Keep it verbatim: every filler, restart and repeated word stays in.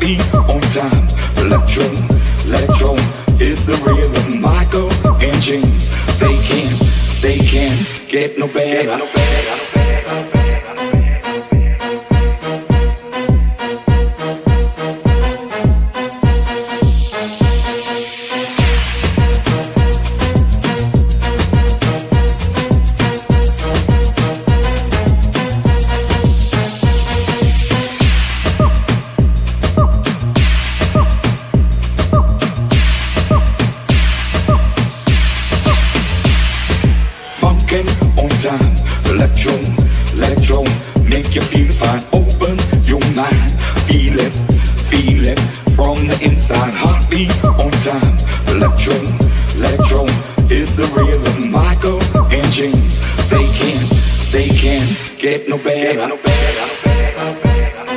heartbeat on time. Electro, electro is the rhythm. Michael and James, they can't, they can't get no better. No better, no better, no better. Electro, electro, make you feel fine. Open your mind, feel it, feel it from the inside. Heartbeat on time. Electro, electro is the rhythm. Michael and James, they can't, they can't get no better. No better, no better, no better.